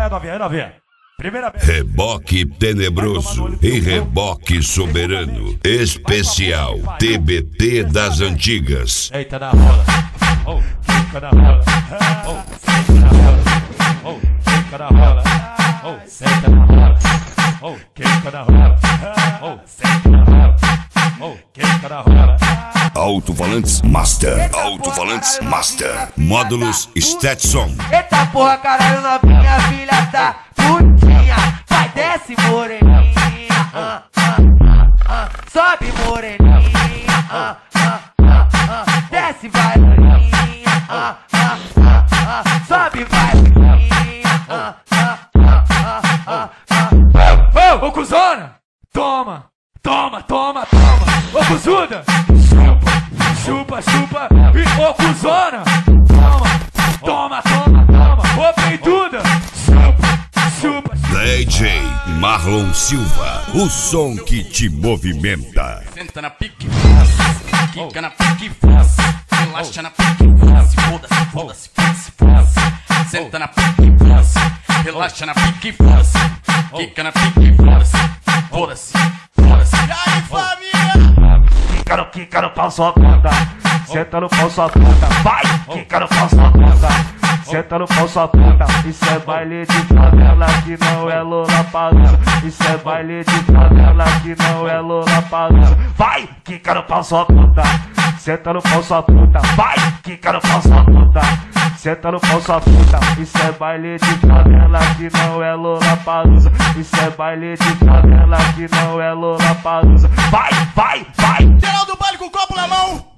Vai, novinha. Primeira vez. Reboque tenebroso e reboque soberano. Especial TBT das antigas. Eita na rola. Oh, fica na rola. Oh, fica na rola. Oh, fica na rola. Oh, senta na rola. Oh, fica na rola. Oh, senta na rola. Oh, fica na rola. Alto-falantes Master. Alto-falantes Master. Módulos Stetson. Eita porra, caralho, novinha, filha da putinha. Vai, desce, moreninha. Sobe, moreninha. Desce, vai, moreninha. Sobe, vai, moreninha. Ô, cuzona! Toma! Ô, cuzuda! Chupa! E ô, cuzona! Toma! Ô, peituda! Chupa! DJ Marlon Silva. O som que te movimenta. Senta na pique, quica na pique, relaxa na pique, foda-se. Senta na pique, relaxa na pique, quica na pique, foda-se. E aí, família? Quica no pau, sua puta. Senta no pau, sua puta. Vai! Quica no pau, sua puta. Senta no pau, sua puta. Isso é baile de favela que não é Lollapalooza. Isso é baile de favela que não é Lollapalooza. Vai! Quica no pau, sua puta. Senta no pau, sua puta. Vai! Quica no pau, sua puta. Senta no pau, sua puta. Isso é baile de favela que não é Lollapalooza. Isso é baile de favela que não é Lollapalooza. Vai! Geral do baile com o copo na mão.